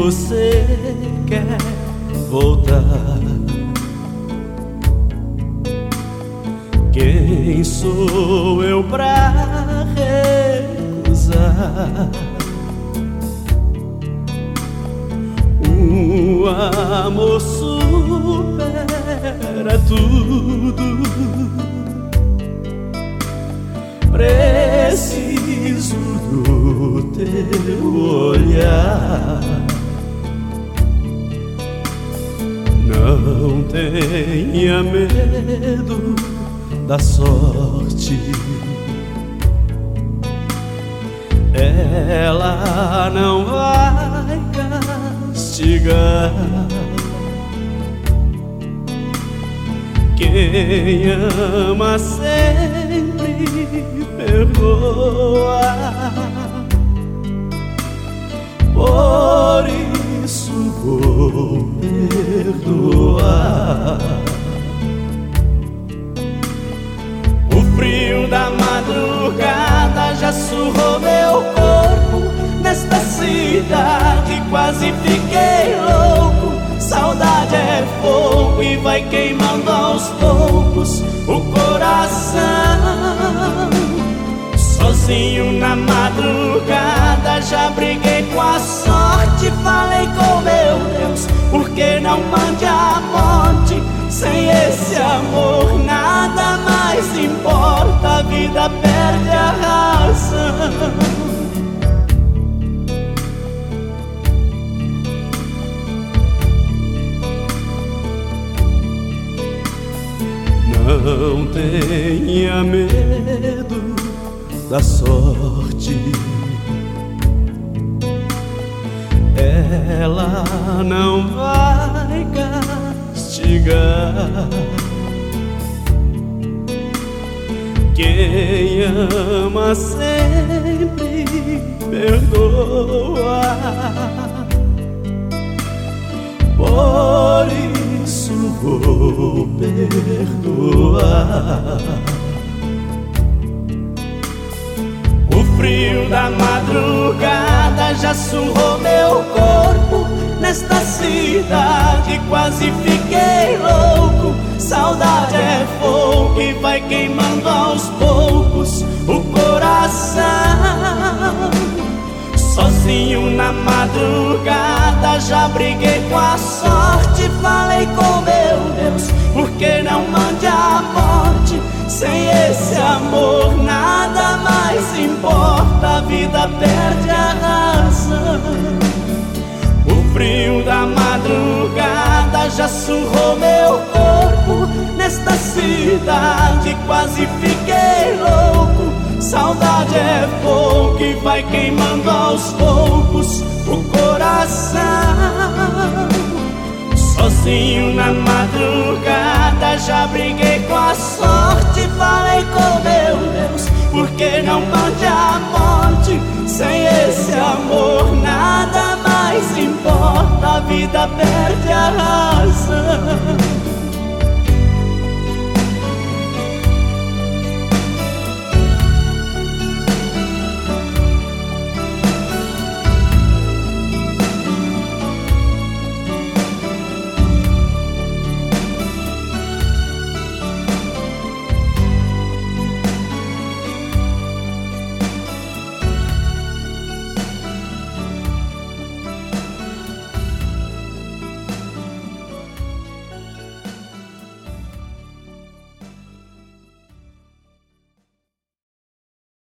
você quer voltar. Quem sou eu pra recusar um amor supera tudo? Preciso do teu olhar. Não tenha medo da sorte, ela não vai castigar. Quem ama sempre perdoa, por isso vou perdoar. O frio da madrugada já surrou meu corpo. Nesta cidade quase fiquei louco. Saudade é fogo e vai queimando aos poucos o coração. Sozinho na madrugada já briguei com a sorte. Falei com meu Deus, por que não mande a morte? Sem esse amor nada mais importa, a vida perde a razão. Não tenha medo da sorte, ela não vai castigar. Quem ama sempre perdoa, por isso vou perdoar. O frio da madrugada já surrou meu corpo. Nesta cidade quase fiquei louco. Saudade é fogo que vai queimando aos poucos o coração. Sozinho na madrugada já briguei com a sorte. Falei com meu Deus, por que não mande a morte? Sem esse amor nada mais importa, a vida perde a razão. O frio da madrugada já surrou meu corpo. Nesta cidade quase fiquei louco. Saudade é fogo que vai queimando aos poucos o coração. Sozinho na madrugada já briguei com a sorte. Falei com meu Deus, por que não mande a morte? Sem esse amor nada mais importa, a vida perde a razão.